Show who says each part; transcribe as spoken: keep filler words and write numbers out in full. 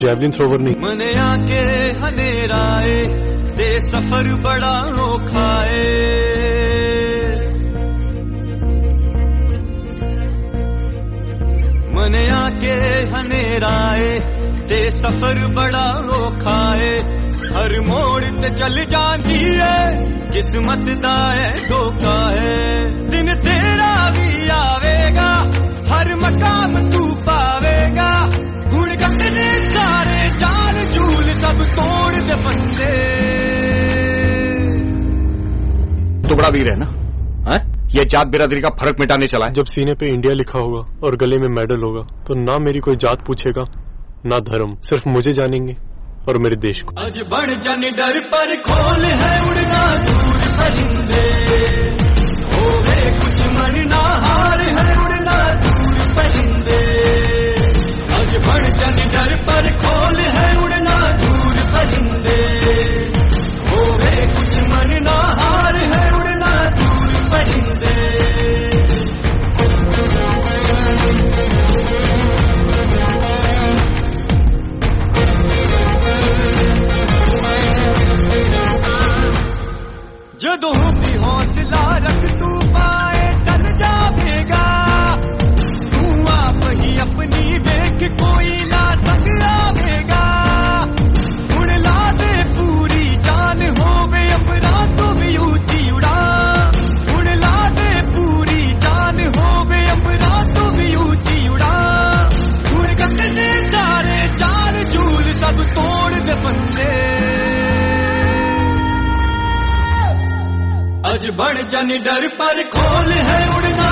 Speaker 1: Javelin thrower नहीं।
Speaker 2: मने आके हनेराए ते सफर बड़ा औखाए, मने आके हनेराए ते सफर बड़ा औखाए। हर मोड़ ते चल जाती है किस्मत दा है धोखा है। दिन तेरा भी आवेगा हर मकाम तू पावेगा। हुण कटने सारे चाल झूल सब तोड़ दे बंदे।
Speaker 3: तो बड़ा वीर है ना है? ये जात बिरादरी का फर्क मिटाने चला है।
Speaker 1: जब सीने पे इंडिया लिखा होगा और गले में मेडल होगा तो ना मेरी कोई जात पूछेगा ना धर्म, सिर्फ मुझे जानेंगे और मेरे देश को।
Speaker 2: आज बढ़ जाने डर पर खोल है उड़ना दूर परिंदे, होवे कुछ मन ना हार है उड़ना दूर परिंदे। आज बढ़ जाने डर पर खोल है उड़ना दूर परिंदे, होवे कुछ मन ना हार है उड़ना दूर परिंदे। जदों भी हौसला रख तू पाए टल जावेगा। तू आप ही अपनी देख कोई ना संग आवेगा। उड़ ला दे पूरी जान होवे अमरा तू भी ऊंची उड़ा। उड़ ला दे पूरी जान होवे अमरा तू भी ऊंची उड़ा। उड़ कटने सारे चाल झूल सब तोड़ दे बंदे। आज बढ़ जाने डर पर खोल है उड़ना